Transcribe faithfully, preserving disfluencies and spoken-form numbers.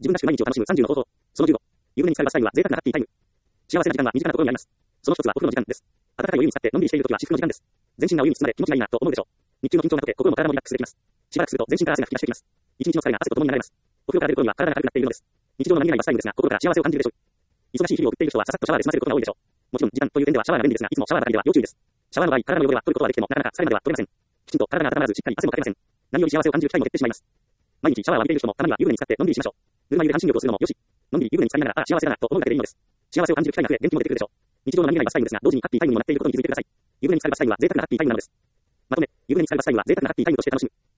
自分らしく毎日を楽しむさんじゅうの方法。そのじゅうご。湯船に浸かるバスタイムは贅沢なハッピータイム。幸せな時間は身近なところにあります。その一つはお風呂の時間です。温かいお湯に浸ってのんびりしているときは至福の時間です。全身がお湯に包まれ気持ちがいいなと思うでしょう。日中の緊張などで心も体もリラックスできます。しばらくすると全身から汗が吹き出してきます。一日の疲れが汗とともに流れます。お風呂から出る頃には体が軽くなっているのです。日常の何気ないバスタイムですが、心から幸せを感じるでしょう。忙しい日々を送っている人はささっとシャワーで済ませることが多いでしょう。もちろん時間という点ではシャワーが便利ですが、いつもシャワーばかりでは要注意です。シャワーの場合、体の汚れは取ることはできても、なかなか疲れまでは取れません。きちんと体が温まらず、しっかり汗もかけません。何より幸せを感じる機会も減ってしまいます。毎日シャワーを浴びている人も、たまには湯船に浸かってのんびりしましょう。ぬるま湯で半身浴をするのもよし。のんびり湯船に浸かりながら、ああ、幸せだなと思うだけでいいのです。幸せを感じる機会が増え、元気も出てくるでしょう。日常の何気ないバスタイムですが、同時にハッピータイムにもなっていることに気づいてください。湯船に浸かるバスタイムは贅沢なハッピータイムなのです。まとめ、湯船に浸かるバスタイムは贅沢なハッピータイムとして楽しむ。